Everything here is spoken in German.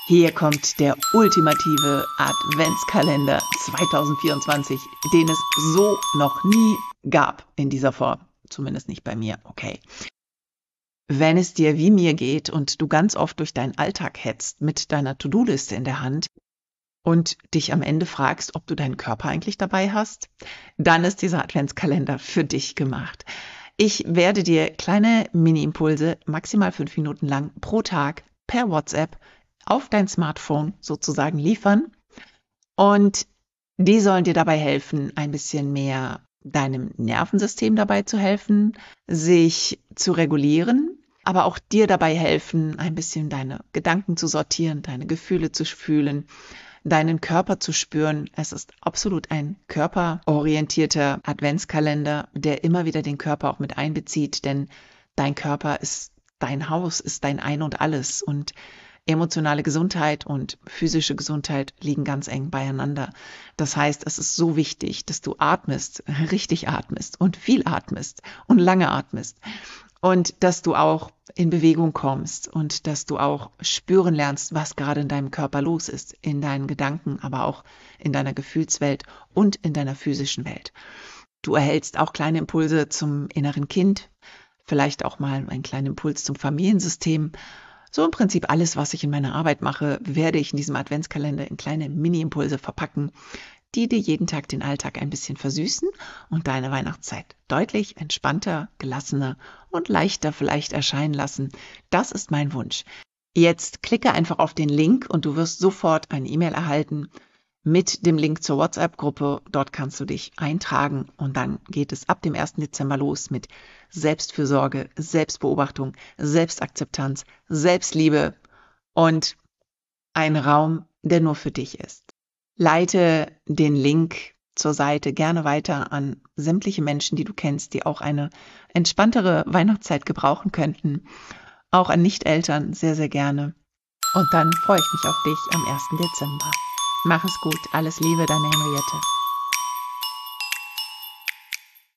Hier kommt der ultimative Adventskalender 2024, den es so noch nie gab in dieser Form. Zumindest nicht bei mir, okay. Wenn es dir wie mir geht und du ganz oft durch deinen Alltag hetzt mit deiner To-Do-Liste in der Hand und dich am Ende fragst, ob du deinen Körper eigentlich dabei hast, dann ist dieser Adventskalender für dich gemacht. Ich werde dir kleine Mini-Impulse, maximal 5 Minuten lang pro Tag per WhatsApp auf dein Smartphone sozusagen liefern. Und die sollen dir dabei helfen, ein bisschen mehr deinem Nervensystem dabei zu helfen, sich zu regulieren, aber auch dir dabei helfen, ein bisschen deine Gedanken zu sortieren, deine Gefühle zu fühlen, deinen Körper zu spüren. Es ist absolut ein körperorientierter Adventskalender, der immer wieder den Körper auch mit einbezieht, denn dein Körper ist dein Haus, ist dein Ein und Alles, und emotionale Gesundheit und physische Gesundheit liegen ganz eng beieinander. Das heißt, es ist so wichtig, dass du atmest, richtig atmest und viel atmest und lange atmest. Und dass du auch in Bewegung kommst und dass du auch spüren lernst, was gerade in deinem Körper los ist, in deinen Gedanken, aber auch in deiner Gefühlswelt und in deiner physischen Welt. Du erhältst auch kleine Impulse zum inneren Kind, vielleicht auch mal einen kleinen Impuls zum Familiensystem. So im Prinzip alles, was ich in meiner Arbeit mache, werde ich in diesem Adventskalender in kleine Mini-Impulse verpacken, die dir jeden Tag den Alltag ein bisschen versüßen und deine Weihnachtszeit deutlich entspannter, gelassener und leichter vielleicht erscheinen lassen. Das ist mein Wunsch. Jetzt klicke einfach auf den Link und du wirst sofort eine E-Mail erhalten mit dem Link zur WhatsApp-Gruppe. Dort kannst du dich eintragen und dann geht es ab dem 1. Dezember los mit Selbstfürsorge, Selbstbeobachtung, Selbstakzeptanz, Selbstliebe und ein Raum, der nur für dich ist. Leite den Link zur Seite gerne weiter an sämtliche Menschen, die du kennst, die auch eine entspanntere Weihnachtszeit gebrauchen könnten. Auch an Nicht-Eltern sehr, sehr gerne. Und dann freue ich mich auf dich am 1. Dezember. Mach es gut. Alles Liebe, deine Henriette.